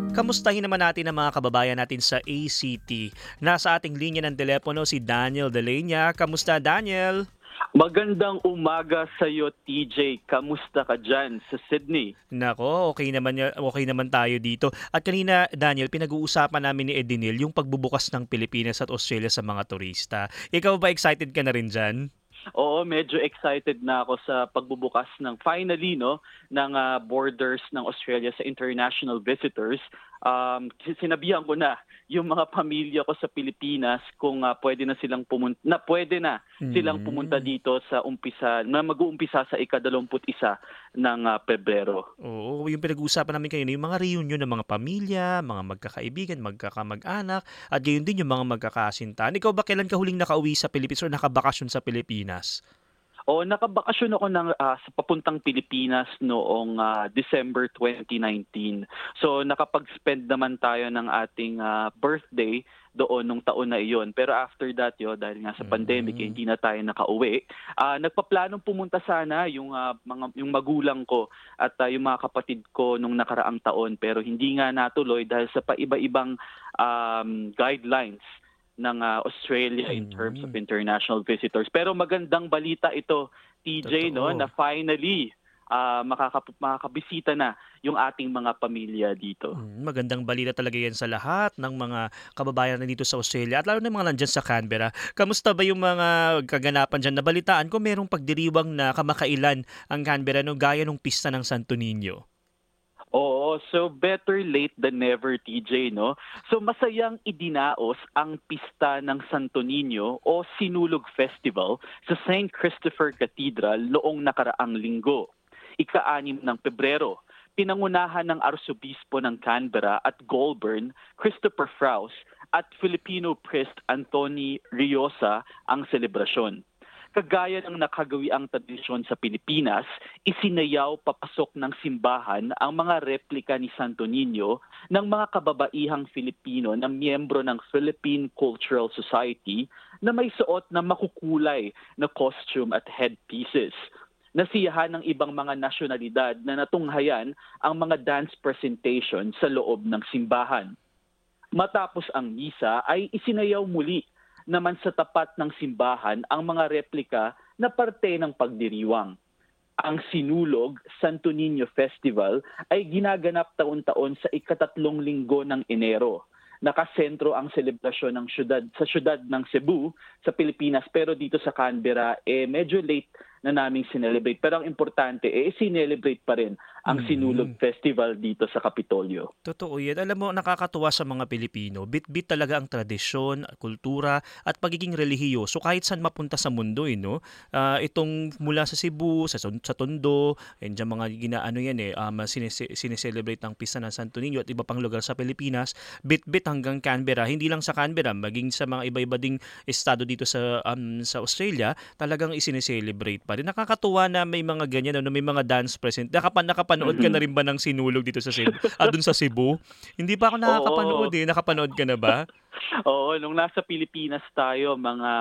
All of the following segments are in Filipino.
Kamustahin naman natin ang mga kababayan natin sa ACT. Nasa ating linya ng telepono si Daniel Delenya. Kamusta, Daniel? Magandang umaga sa iyo, TJ. Kamusta ka diyan sa Sydney? Nako, okay naman tayo dito. At kanina, Daniel, pinag-uusapan namin ni Edinil yung pagbubukas ng Pilipinas at Australia sa mga turista. Ikaw ba excited ka na rin diyan? Oo, medyo excited na ako sa pagbubukas ng finally ng borders ng Australia sa international visitors. Sinabihan ko na yung mga pamilya ko sa Pilipinas kung pwede na silang pumunta Mm. dito sa mag-uumpisa sa ika-21 ng Pebrero. Oo, yung pinag-uusapan namin kanina, yung mga reunion ng mga pamilya, mga magkakaibigan, magkakamag-anak, at gayon din yung mga magkakasintahan. Ikaw ba kailan ka huling nakauwi sa Pilipinas o nakabakasyon sa Pilipinas? Oo, nakabakasyon ako sa papuntang Pilipinas noong December 2019. So nakapag-spend naman tayo ng ating birthday doon nung taon na iyon. Pero after that, dahil nga sa pandemic, Mm. hindi na tayo nakauwi. Nagpaplanong pumunta sana yung magulang ko at yung mga kapatid ko nung nakaraang taon. Pero hindi nga natuloy dahil sa paiba-ibang guidelines ng Australia in terms of Mm. international visitors. Pero magandang balita ito, TJ, Totoo. na finally makakabisita na yung ating mga pamilya dito. Magandang balita talaga yan sa lahat ng mga kababayan na dito sa Australia at lalo na yung mga nandiyan sa Canberra. Kamusta ba yung mga kaganapan diyan? Nabalitaan ko merong pagdiriwang na kamakailan ang Canberra no gaya nung pista ng Santo Niño. Oo, so better late than never, TJ, no? So masayang idinaos ang pista ng Santo Niño o Sinulog Festival sa St. Christopher Cathedral noong nakaraang linggo, ika-6 ng Pebrero. Pinangunahan ng Arsobispo ng Canberra at Goulburn, Christopher Fraus, at Filipino priest Anthony Riosa ang selebrasyon. Kagaya ng nakagawiang tradisyon sa Pilipinas, isinayaw papasok ng simbahan ang mga replika ni Santo Niño ng mga kababaihang Filipino na miyembro ng Philippine Cultural Society na may suot na makukulay na costume at headpieces. Nasiyahan ng ibang mga nasyonalidad na natunghayan ang mga dance presentation sa loob ng simbahan. Matapos ang misa ay isinayaw muli naman sa tapat ng simbahan ang mga replika na parte ng pagdiriwang. Ang Sinulog Santo Niño Festival ay ginaganap taon-taon sa ika-3 linggo ng Enero. Nakasentro ang selebrasyon sa syudad ng Cebu sa Pilipinas, pero dito sa Canberra medyo late na naming sinelebrate. Pero ang importante sinelebrate pa rin ang Sinulog Mm. Festival dito sa Kapitolyo. Totoo yan. Alam mo, nakakatuwa sa mga Pilipino. Bit-bit talaga ang tradisyon, kultura, at pagiging relihiyoso kahit saan mapunta sa mundo, no? Itong mula sa Cebu, sa Tondo, and dyan mga ginaano yan sineselebrate ang pista ng Santo Niño at iba pang lugar sa Pilipinas, bit-bit hanggang Canberra. Hindi lang sa Canberra, maging sa mga iba-iba ding estado dito sa Australia, talagang isineselebrate pa rin. Nakakatuwa na may mga ganyan, no? May mga dance present. Nakapanood ka na rin ba ng Sinulog dito sa Cebu? Dun sa Cebu? Hindi pa ako nakakapanood Oo. Nakapanood ka na ba? Oo, nung nasa Pilipinas tayo,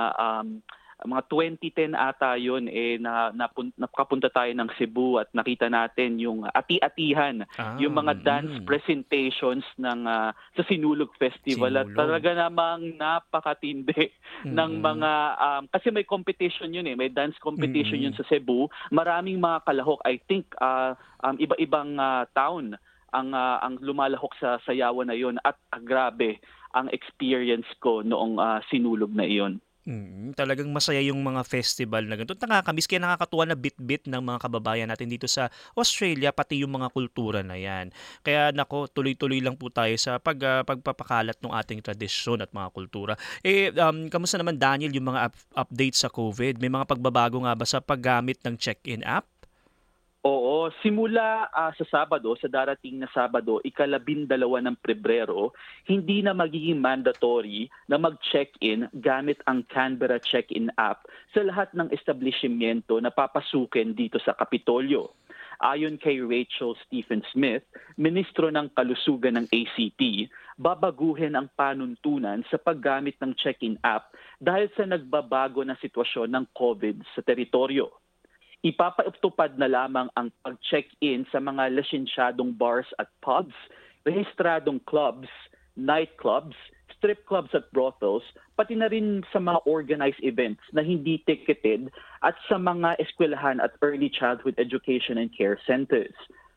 mga 2010 ata yun, nakapunta tayo ng Cebu at nakita natin yung ati-atihan, yung mga dance presentations sa Sinulog Festival at Sinulog. talaga namang napakatindi ng Mm. kasi may competition yun, may dance competition yun Mm. sa Cebu. Maraming mga kalahok, I think iba-ibang town ang lumalahok sa sayawan na yun at grabe ang experience ko noong sinulog na iyon. Talagang masaya yung mga festival na ganito. Nakakamiss kaya nakakatuwa na bit-bit ng mga kababayan natin dito sa Australia, pati yung mga kultura na yan. Kaya nako, tuloy-tuloy lang po tayo sa pagpapakalat ng ating tradisyon at mga kultura. Kamusta naman, Daniel, yung mga update sa COVID? May mga pagbabago nga ba sa paggamit ng check-in app? Oo, simula sa darating na Sabado, ika-12 ng Pebrero, hindi na magiging mandatory na mag-check-in gamit ang Canberra Check-in app sa lahat ng establishmento na papasukin dito sa Kapitolyo. Ayon kay Rachel Stephen Smith, Ministro ng Kalusugan ng ACT, babaguhin ang panuntunan sa paggamit ng check-in app dahil sa nagbabago na sitwasyon ng COVID sa teritoryo. Ipapatupad na lamang ang pag-check-in sa mga lisensyadong bars at pubs, rehistradong clubs, nightclubs, strip clubs at brothels, pati na rin sa mga organized events na hindi ticketed at sa mga eskwelahan at early childhood education and care centers.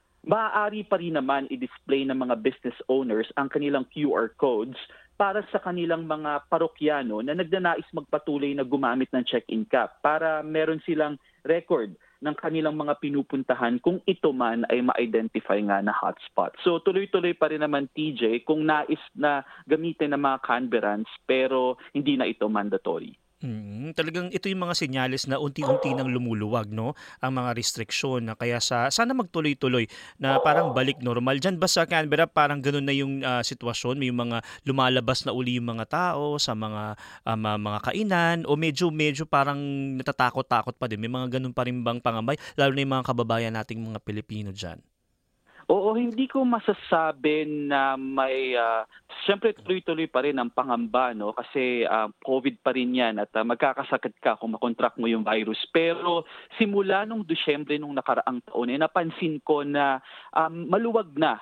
Maaari pa rin naman i-display ng mga business owners ang kanilang QR codes para sa kanilang mga parokyano na nagnanais magpatuloy na gumamit ng check-in cap para meron silang record ng kanilang mga pinupuntahan kung ito man ay ma-identify nga na hotspot. So tuloy-tuloy pa rin naman TJ kung nais na gamitin ng mga Canberrans pero hindi na ito mandatory. Talagang ito yung mga senyales na unti-unti nang lumuluwag, no, ang mga restriksyon na kaya sana magtuloy-tuloy na parang balik normal. Diyan ba sa Canberra parang gano'n na yung sitwasyon? May mga lumalabas na uli yung mga tao sa mga mga kainan o medyo parang natatakot-takot pa din? May mga gano'n pa rin bang pangambay lalo na yung mga kababayan nating mga Pilipino diyan? Oo, hindi ko masasabi na may siyempre tuloy-tuloy pa rin ang pangamba no kasi COVID pa rin 'yan at magkakasakit ka kung makontract mo yung virus. Pero simula nung Disyembre nung nakaraang taon napansin ko na maluwag na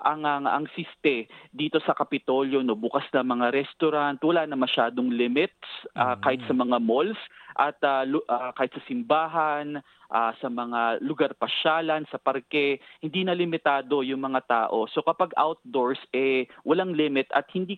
ang siste dito sa Kapitolyo no bukas na mga restaurant, wala na masyadong limits kahit sa mga malls at kahit sa simbahan, sa mga lugar pasyalan, sa parke, hindi na limitado yung mga tao. So kapag outdoors walang limit at hindi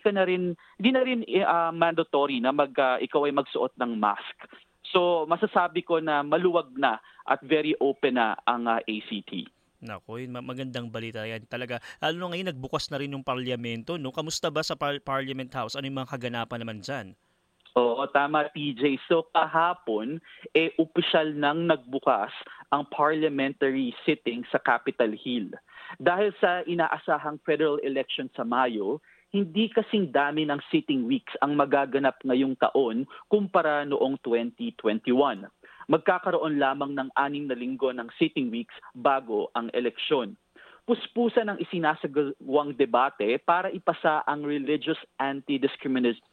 na rin mandatory na ikaw ay magsuot ng mask. So masasabi ko na maluwag na at very open na ang ACT. Naku, magandang balita yan talaga. Lalo na ngayon nagbukas na rin yung parlamento, no? Kamusta ba sa Parliament House? Ano yung mga kaganapan naman diyan? Oo, tama TJ. So kahapon, opisyal nang nagbukas ang parliamentary sitting sa Capitol Hill. Dahil sa inaasahang federal election sa Mayo, hindi kasing dami ng sitting weeks ang magaganap ngayong taon kumpara noong 2021. Magkakaroon lamang ng 6 na linggo ng sitting weeks bago ang eleksyon. Puspusan ang isinasagawang debate para ipasa ang Religious Anti-Discrimination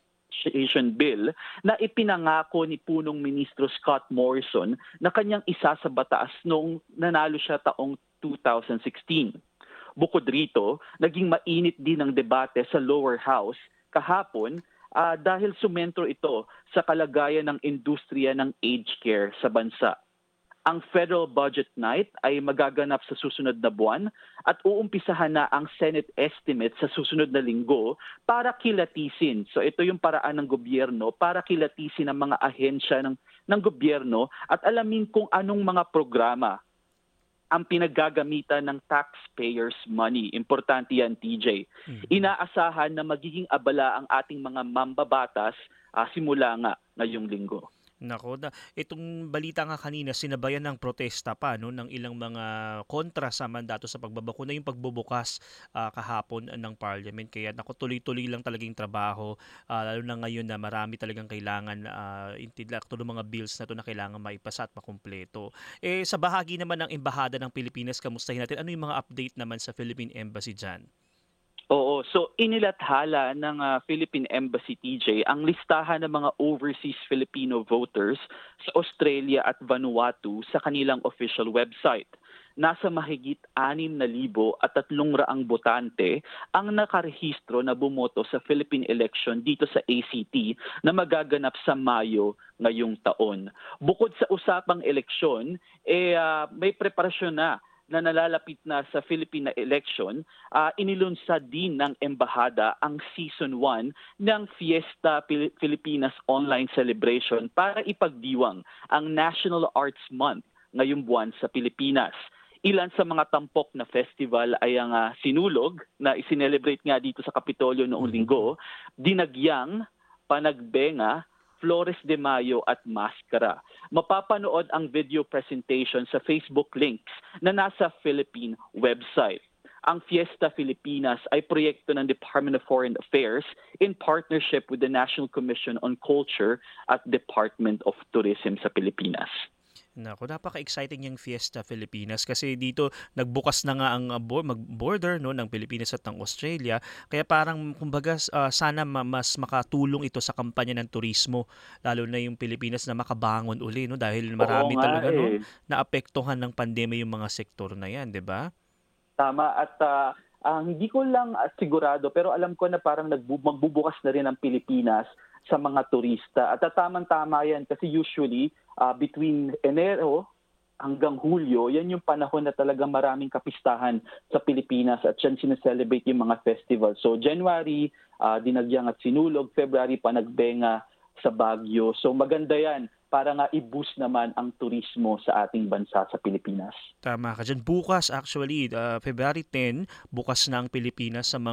Bill na ipinangako ni punong ministro Scott Morrison na kanyang isa sa batas noong nanalo siya taong 2016. Bukod rito, naging mainit din ang debate sa lower house kahapon dahil sumentro ito sa kalagayan ng industriya ng aged care sa bansa. Ang federal budget night ay magaganap sa susunod na buwan at uumpisahan na ang Senate estimate sa susunod na linggo para kilatisin. So ito yung paraan ng gobyerno para kilatisin ang mga ahensya ng gobyerno at alamin kung anong mga programa ang pinaggagamitan ng taxpayers' money. Importante yan, TJ. Inaasahan na magiging abala ang ating mga mambabatas simula nga ngayong linggo. Nako, itong balita nga kanina sinabayan ng protesta pa no ng ilang mga kontra sa mandato sa pagbabakuna yung pagbubukas kahapon ng parliament kaya nako tuloy-tuloy lang talagang trabaho lalo na ngayon na marami talagang kailangan intilakto ng mga bills na to na kailangan maipasa at makumpleto. Sa bahagi naman ng embahada ng Pilipinas, kamustahin natin ano yung mga update naman sa Philippine Embassy diyan? Oo, so inilathala ng Philippine Embassy TJ ang listahan ng mga overseas Filipino voters sa Australia at Vanuatu sa kanilang official website. Nasa mahigit 6,300 botante ang nakarehistro na bumoto sa Philippine election dito sa ACT na magaganap sa Mayo ngayong taon. Bukod sa usapang eleksyon, may preparasyon na nalalapit na sa Philippine election, inilunsad din ng embahada ang Season 1 ng Fiesta Pilipinas Online Celebration para ipagdiwang ang National Arts Month ngayong buwan sa Pilipinas. Ilan sa mga tampok na festival ay ang sinulog na isinelebrate nga dito sa Kapitolyo noong linggo, Dinagyang, Panagbenga, Flores de Mayo at Maskara. Mapapanood ang video presentation sa Facebook links na nasa Philippine website. Ang Fiesta Filipinas ay proyekto ng Department of Foreign Affairs in partnership with the National Commission on Culture at Department of Tourism sa Pilipinas. Naku, napaka-exciting yung Fiesta Filipinas kasi dito nagbukas na nga ang border no ng Pilipinas at ng Australia. Kaya parang kumbaga sana mas makatulong ito sa kampanya ng turismo lalo na yung Pilipinas na makabangon uli no dahil marami talaga no naapektuhan ng pandemya yung mga sektor na yan, 'di ba? Tama at Hindi ko lang sigurado pero alam ko na parang magbubukas na rin ang Pilipinas sa mga turista. At tamang-tama yan kasi usually between Enero hanggang Hulyo, yan yung panahon na talagang maraming kapistahan sa Pilipinas at yan sineselebrate yung mga festival. So January, Dinagyang at Sinulog, February, Panagbenga sa Baguio. So maganda yan para nga i-boost naman ang turismo sa ating bansa sa Pilipinas. Tama ka dyan. Bukas actually, February 10, bukas na ang Pilipinas sa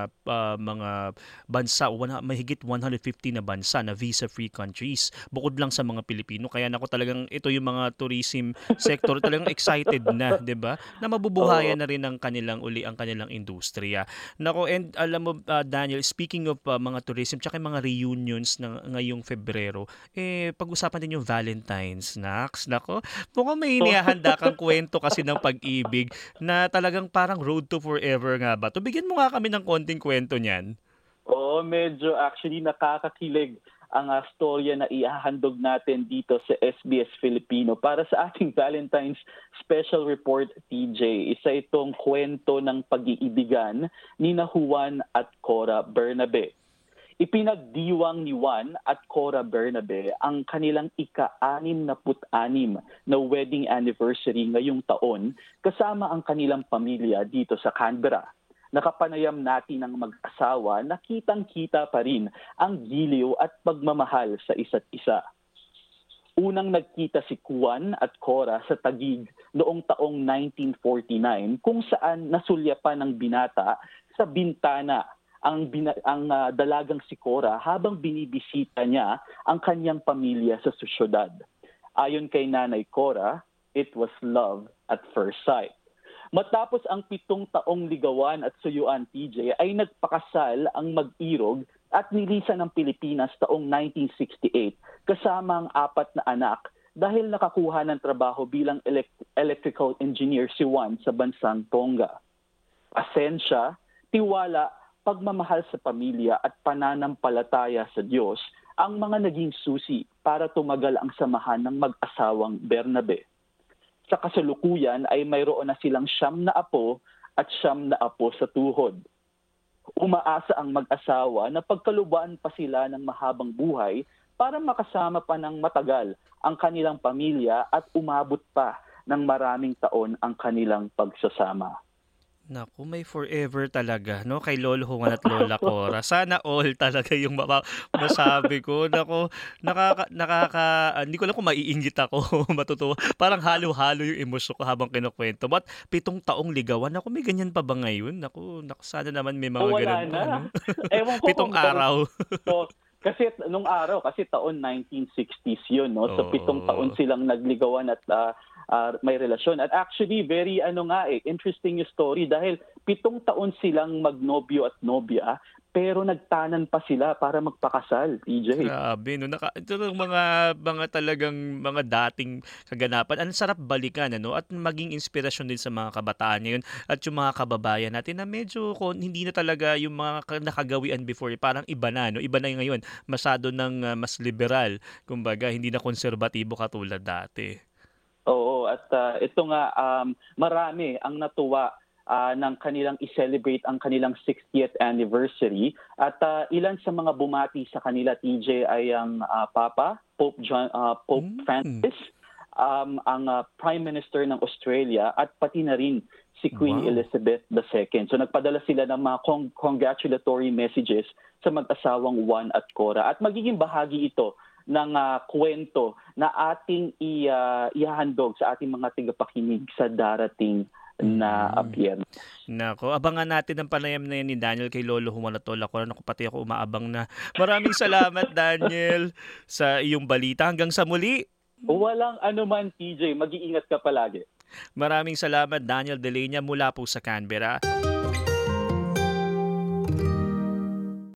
mga bansa, mahigit 150 na bansa na visa-free countries. Bukod lang sa mga Pilipino. Kaya nako talagang ito yung mga tourism sector talagang excited na, 'di ba? Na mabubuhayan na rin ang kanilang industriya. Nako, and alam mo Daniel, speaking of mga tourism tsaka mga reunions na ngayong Febrero, pag-usapan din yung Valentine's Snacks. Nako, mukhang may inihahanda kang kwento kasi ng pag-ibig na talagang parang road to forever nga ba? To bigyan mo nga kami ng konting kwento niyan. Oo, medyo actually nakakakilig ang storya na ihahandog natin dito sa SBS Filipino para sa ating Valentine's Special Report, TJ. Isa itong kwento ng pag-iibigan ni Juan at Cora Bernabe. Ipinagdiwang ni Juan at Cora Bernabe ang kanilang ika-66 na wedding anniversary ngayong taon kasama ang kanilang pamilya dito sa Canberra. Nakapanayam natin ng mag-asawa na kitang-kita pa rin ang giliw at pagmamahal sa isa't isa. Unang nagkita si Juan at Cora sa Taguig noong taong 1949 kung saan nasulyapan ng binata sa bintana ang dalagang si Cora habang binibisita niya ang kanyang pamilya sa syudad. Ayon kay Nanay Cora, it was love at first sight. Matapos ang 7 taong ligawan at suyuan, TJ, ay nagpakasal ang mag-irog at nilisan ng Pilipinas taong 1968 kasama ang 4 na anak dahil nakakuha ng trabaho bilang electrical engineer si Juan sa bansang Tonga. Pasensya, tiwala, pagmamahal sa pamilya at pananampalataya sa Diyos ang mga naging susi para tumagal ang samahan ng mag-asawang Bernabe. Sa kasalukuyan ay mayroon na silang 9 na apo at 9 na apo sa tuhod. Umaasa ang mag-asawa na pagkalubaan pa sila ng mahabang buhay para makasama pa ng matagal ang kanilang pamilya at umabot pa ng maraming taon ang kanilang pagsasama. Naku, may forever talaga, no? Kay Lolo Juan at Lola Cora. Sana all talaga yung masabi ko. Naku, hindi ko alam kung maiinggit ako o matutuwa. Parang halo-halo yung emosyon ko habang kinukwento. But 7 taong ligawan, naku, may ganyan pa ba ngayon? Naku, sana naman may mga Wala ganun pa, na. no? Ewan ko 7 kung araw. So, kasi nung araw, kasi taon 1960s yun, no? So, 7 taon silang nagligawan at may relasyon. At actually, very interesting yung story dahil 7 taon silang magnobyo at nobya, pero nagtanan pa sila para magpakasal, TJ. Grabe, no? Ito ng mga talagang mga dating kaganapan. Ang sarap balikan, ano? At maging inspirasyon din sa mga kabataan ngayon at yung mga kababayan natin na medyo hindi na talaga yung mga nakagawian before. Parang iba na, no? Iba na yung ngayon. Masyado ng mas liberal. Kumbaga, hindi na konserbatibo katulad dati. Oo, at ito nga, marami ang natuwa ng kanilang i-celebrate ang kanilang 60th anniversary. At ilan sa mga bumati sa kanila, TJ, ay ang Papa, Pope Francis, ang Prime Minister ng Australia, at pati na rin si Queen Elizabeth II. So nagpadala sila ng mga congratulatory messages sa mag-asawang Juan at Cora. At magiging bahagi ito ng kwento na ating ihahandog sa ating mga tagapakinig sa darating na Biyernes. Nako, abangan natin ang panayam na yan ni Daniel kay Lolo Juan at Lola Cora. Naku, pati ako umaabang na. Maraming salamat, Daniel, sa iyong balita. Hanggang sa muli. Walang anuman, TJ. Mag-iingat ka palagi. Maraming salamat, Daniel Delenya, mula po sa Canberra.